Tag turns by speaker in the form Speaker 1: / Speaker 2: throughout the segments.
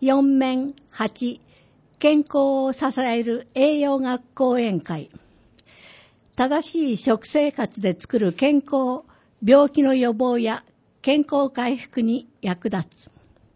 Speaker 1: 4面8健康を支える栄養学講演会。正しい食生活で作る健康、病気の予防や健康回復に役立つ。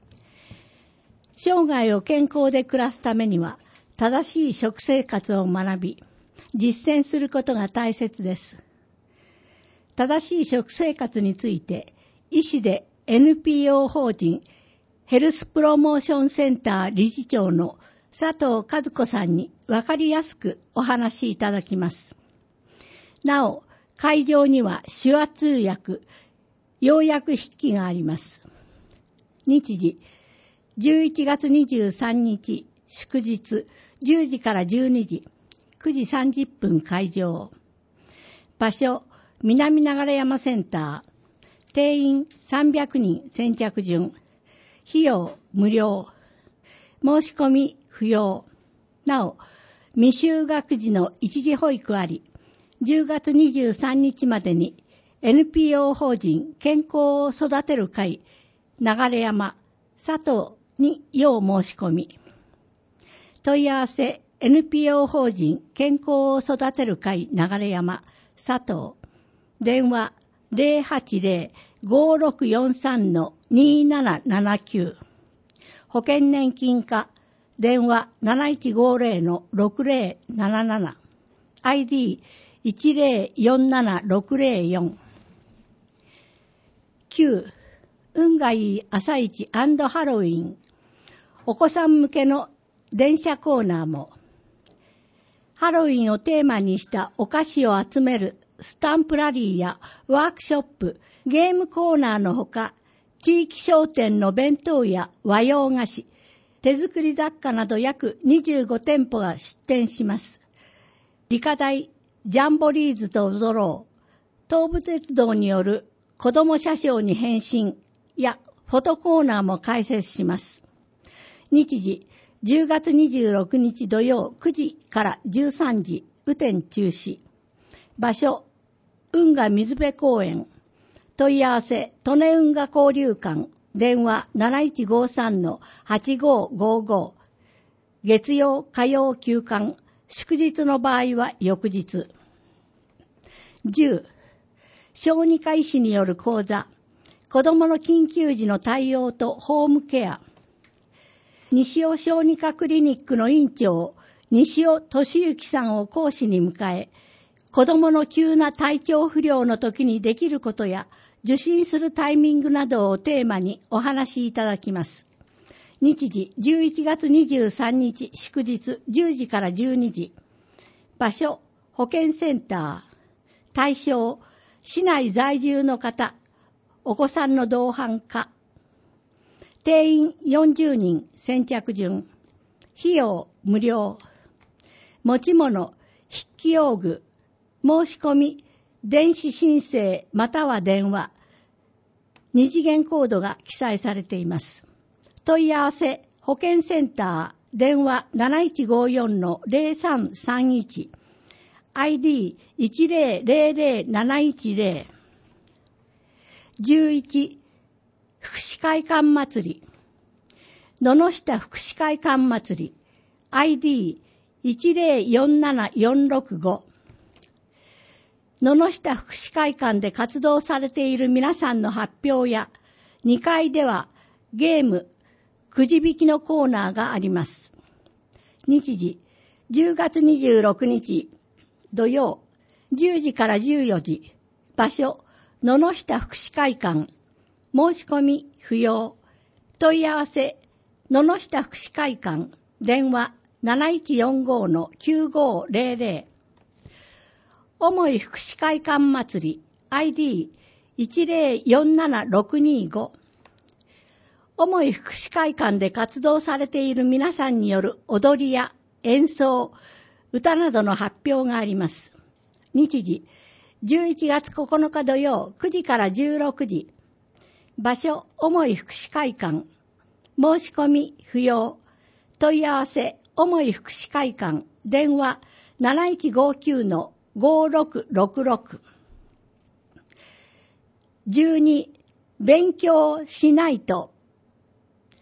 Speaker 1: 生涯を健康で暮らすためには、正しい食生活を学び、実践することが大切です。正しい食生活について、医師で NPO 法人ヘルスプロモーションセンター理事長の佐藤和子さんに分かりやすくお話しいただきます。なお、会場には手話通訳、要約筆記があります。日時、11月23日、祝日、10時から12時、9時30分会場。場所、南流山センター。定員300人先着順。費用無料。申し込み不要。なお、未就学児の一時保育あり、10月23日までに NPO 法人健康を育てる会流山佐藤に要申し込み。問い合わせ NPO 法人健康を育てる会流山佐藤。電話 080-5643-2779。保険年金課電話 7150-6077。ID1047-604。9. 運がいい朝市&ハロウィン。お子さん向けの電車コーナーも。ハロウィンをテーマにしたお菓子を集めるスタンプラリーやワークショップ、ゲームコーナーのほか、地域商店の弁当や和洋菓子、手作り雑貨など約25店舗が出店します。理科大ジャンボリーズと踊ろう、東武鉄道による子ども車掌に変身やフォトコーナーも開設します。日時、10月26日土曜9時から13時、雨天中止。場所、運河水辺公園。問い合わせ、利根運河交流館。電話 7153-8555。月曜、火曜休館。祝日の場合は翌日。10. 小児科医師による講座。子どもの緊急時の対応とホームケア。西尾小児科クリニックの院長、西尾俊之さんを講師に迎え、子どもの急な体調不良の時にできることや、受診するタイミングなどをテーマにお話しいただきます。日時、11月23日祝日10時から12時。場所、保健センター。対象、市内在住の方、お子さんの同伴か。定員40人先着順。費用無料。持ち物、筆記用具。申し込み、電子申請または電話。二次元コードが記載されています。問い合わせ、保健センター、電話 7154-0331。ID100710。11. 福祉会館祭り。野々下福祉会館祭り。ID1047-465。野々下福祉会館で活動されている皆さんの発表や、2階ではゲーム、くじ引きのコーナーがあります。日時、10月26日土曜、10時から14時。場所、野々下福祉会館。申し込み不要。問い合わせ、野々下福祉会館。電話 7145-9500。重い福祉会館祭り ID1047-625。重い福祉会館で活動されている皆さんによる踊りや演奏、歌などの発表があります。日時、11月9日土曜9時から16時。場所、重い福祉会館。申し込み不要。問い合わせ、重い福祉会館。電話 7159-5666。12. 勉強しないと。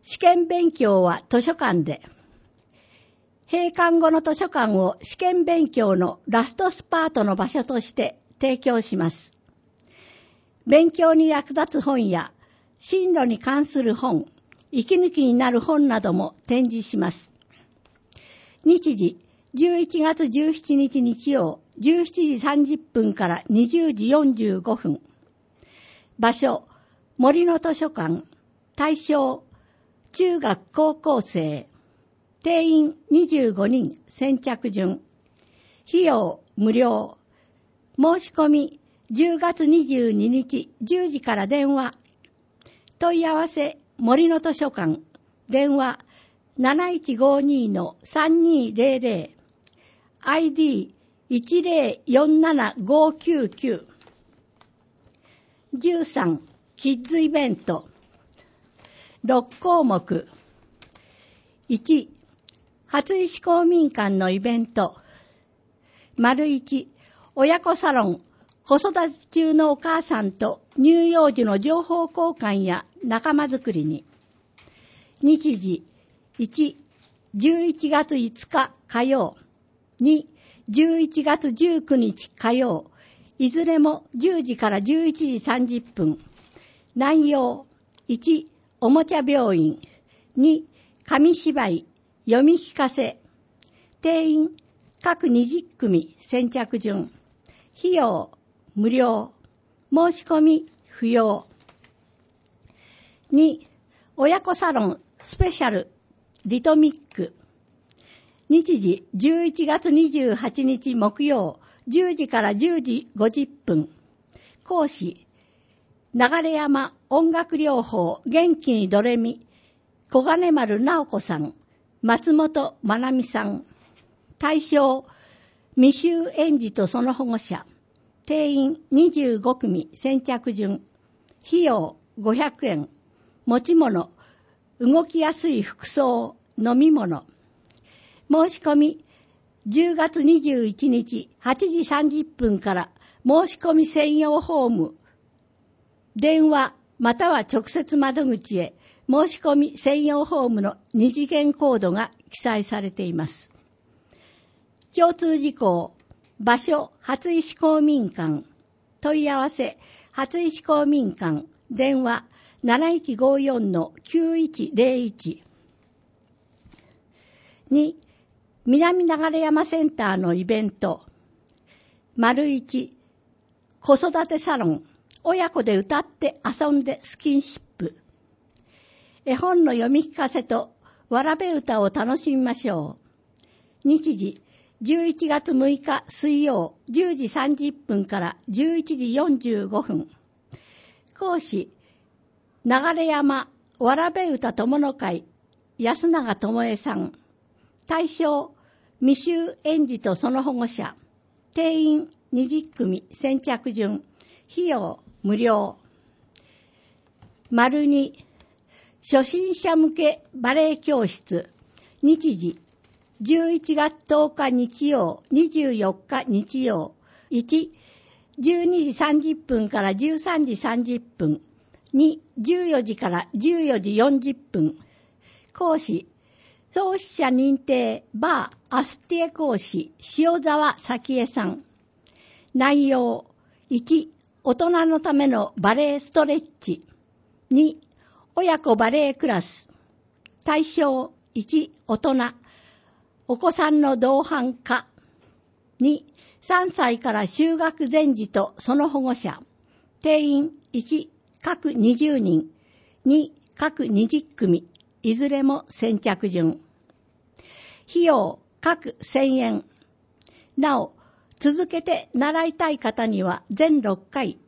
Speaker 1: 試験勉強は図書館で。閉館後の図書館を試験勉強のラストスパートの場所として提供します。勉強に役立つ本や進路に関する本、息抜きになる本なども展示します。日時、11月17日日曜、17時30分から20時45分。場所、森の図書館。対象、中学高校生。定員25人、先着順。費用、無料。申し込み、10月22日10時から電話。問い合わせ、森の図書館。電話、7152-3200。ID1047599。13、キッズイベント。6項目。1、初石公民館のイベント。1、親子サロン、子育て中のお母さんと乳幼児の情報交換や仲間づくりに。日時、1、11月5日火曜。2、11月19日火曜。いずれも10時から11時30分。内容、1、おもちゃ病院。2、紙芝居、読み聞かせ。定員、各20組、先着順。費用、無料。申し込み、不要。2、親子サロン、スペシャル、リトミック。日時、11月28日木曜、10時から10時50分。講師、流山音楽療法元気にドレミ、小金丸直子さん、松本まなみさん。対象、未就園児とその保護者。定員25組先着順。費用500円。持ち物、動きやすい服装、飲み物。申し込み、10月21日8時30分から申し込み専用フォーム。電話または直接窓口へ申し込み専用フォームの2次元コードが記載されています。共通事項、場所、初石公民館。問い合わせ、初石公民館。電話、7154-9101。2、南流山センターのイベント。1、子育てサロン。親子で歌って遊んでスキンシップ。絵本の読み聞かせとわらべ歌を楽しみましょう。日時、11月6日水曜10時30分から11時45分。講師、流山わらべ歌友の会安永智恵さん。対象、未就園児とその保護者。定員20組先着順。費用無料。2、初心者向けバレエ教室。日時、11月10日日曜、24日日曜。1、12時30分から13時30分。2、14時から14時40分。講師、創始者認定バーアスティエ講師塩沢咲江さん。内容、1、大人のためのバレエストレッチ。2、親子バレエクラス。対象、1、大人。お子さんの同伴化。2、3歳から就学前児とその保護者。定員、1、各20人。2、各20組。いずれも先着順。費用、各1000円。なお、続けて習いたい方には全6回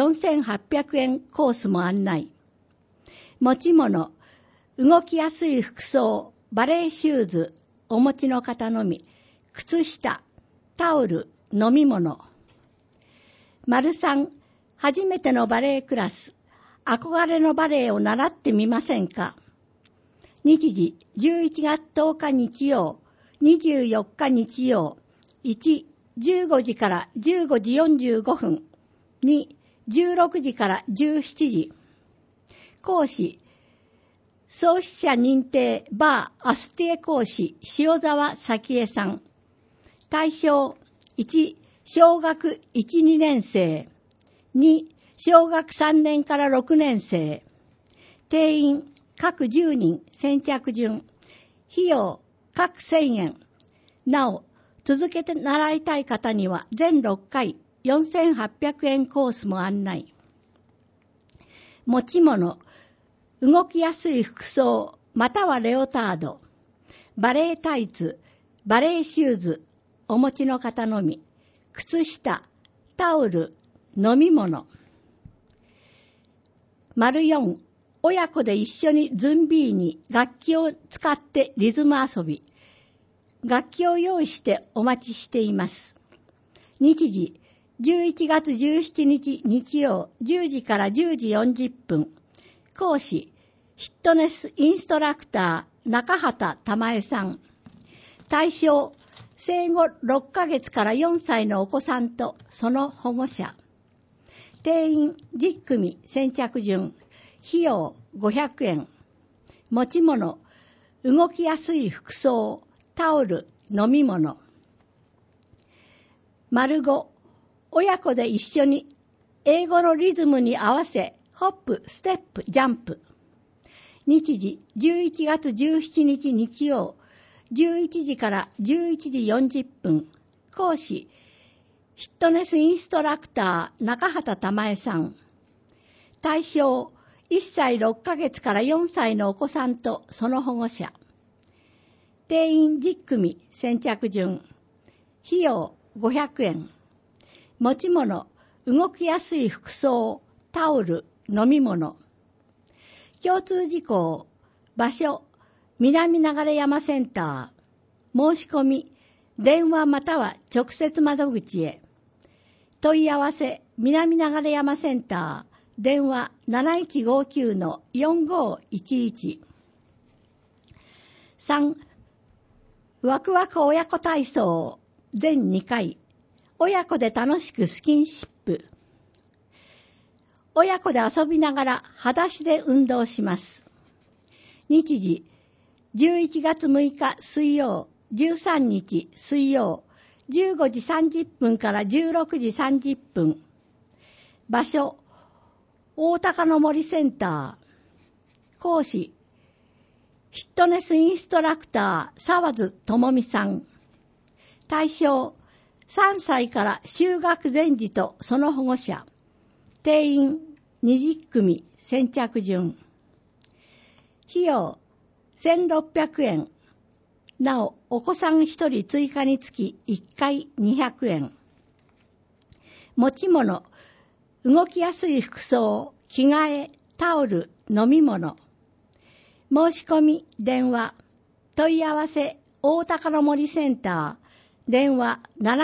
Speaker 1: 4800円コースも案内。持ち物、動きやすい服装、バレエシューズ、お持ちの方のみ、靴下、タオル、飲み物。3、初めてのバレエクラス、憧れのバレエを習ってみませんか。日時、11月10日日曜、24日日曜。1、15時から15時45分。2、16時から17時。講師、 創始者認定バーアスティエ講師塩沢早恵さん。対象1、小学1、2年生。2、小学3年から6年生。定員各10人先着順。費用各1000円。なお、続けて習いたい方には全6回4800円コースも案内。持ち物、動きやすい服装またはレオタード、バレータイツ、バレーシューズお持ちの方のみ、靴下、タオル、飲み物。4、親子で一緒にズンビーに楽器を使ってリズム遊び。楽器を用意してお待ちしています。日時、11月17日日曜10時から10時40分。講師、フィットネスインストラクター中畑玉江さん。対象、生後6ヶ月から4歳のお子さんとその保護者。定員10組先着順。費用500円。持ち物、動きやすい服装、タオル、飲み物。5、親子で一緒に英語のリズムに合わせ、ホップ、ステップ、ジャンプ。日時、11月17日日曜、11時から11時40分。講師、フィットネスインストラクター、中畑玉江さん。対象、1歳6ヶ月から4歳のお子さんとその保護者。定員10組先着順。費用500円。持ち物、動きやすい服装、タオル、飲み物。共通事項、場所、南流山センター。申し込み、電話または直接窓口へ。問い合わせ、南流山センター。電話 7159-4511。3、ワクワク親子体操全2回。親子で楽しくスキンシップ。親子で遊びながら裸足で運動します。日時、11月6日水曜、13日水曜、15時30分から16時30分。場所、大高の森センター。講師、フィットネスインストラクター、沢津智美さん。対象、3歳から就学前児とその保護者。定員20組先着順。費用1600円。なお、お子さん1人追加につき1回200円。持ち物、動きやすい服装、着替え、タオル、飲み物。申し込み、電話。問い合わせ、大高の森センター。電話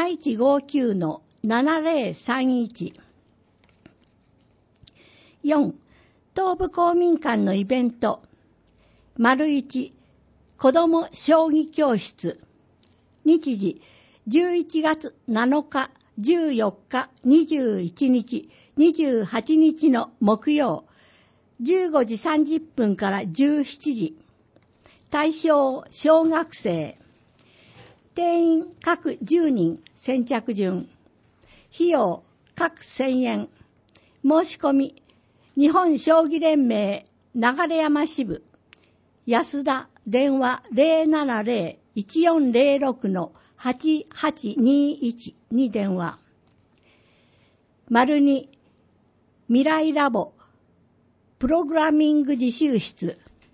Speaker 1: 7159-7031。4、東部公民館のイベント。1、子ども将棋教室。日時、11月7日、14日、21日、28日の木曜、15時30分から17時。対象、小学生。定員各10人先着順。費用各1000円。申し込み、日本将棋連盟流山支部。安田電話 070-1406-8821 に電話。2、未来ラボプログラミング自習室。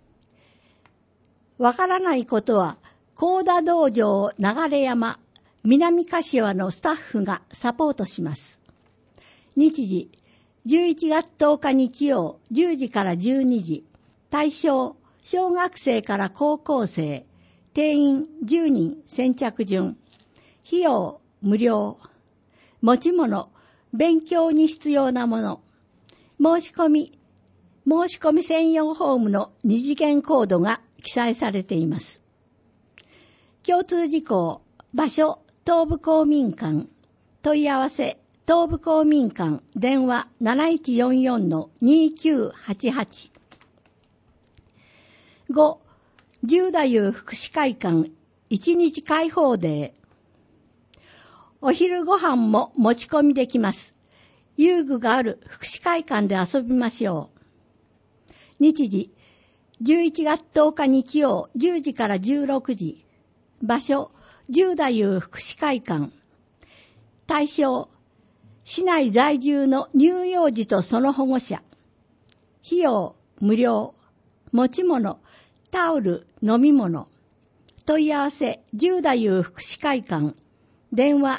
Speaker 1: わからないことは高田道場流山南柏のスタッフがサポートします。日時、11月10日日曜10時から12時。対象、小学生から高校生。定員10人先着順。費用無料。持ち物、勉強に必要なもの。申し込み専用フォームの二次元コードが記載されています。共通事項、場所、東部公民館。問い合わせ、東部公民館、電話 7144-2988。 5、十太夫福祉会館1日開放デー。お昼ご飯も持ち込みできます。遊具がある福祉会館で遊びましょう。日時、11月10日日曜10時から16時。場所、十太夫福祉会館。対象、市内在住の乳幼児とその保護者。費用、無料。持ち物、タオル、飲み物。問い合わせ、十太夫福祉会館。電話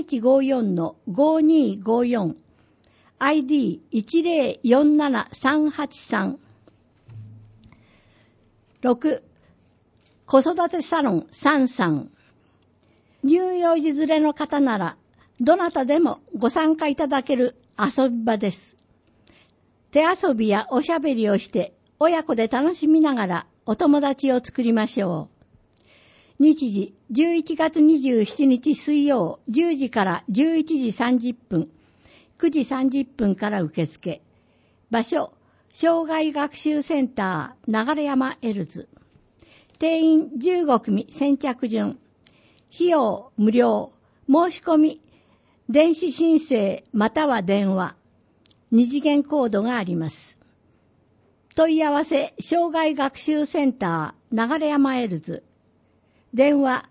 Speaker 1: 7154-5254。ID1047383。6、子育てサロン33。乳幼児連れの方なら、どなたでもご参加いただける遊び場です。手遊びやおしゃべりをして、親子で楽しみながらお友達を作りましょう。日時、11月27日水曜10時から11時30分、9時30分から受付。場所、障害学習センター流山エルズ。定員15組先着順。費用無料。申し込み、電子申請または電話。二次元コードがあります。問い合わせ、障害学習センター流山エルズ。電話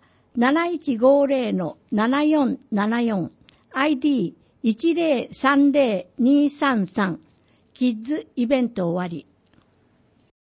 Speaker 1: 7150-7474。ID1030233。キッズイベント終わり。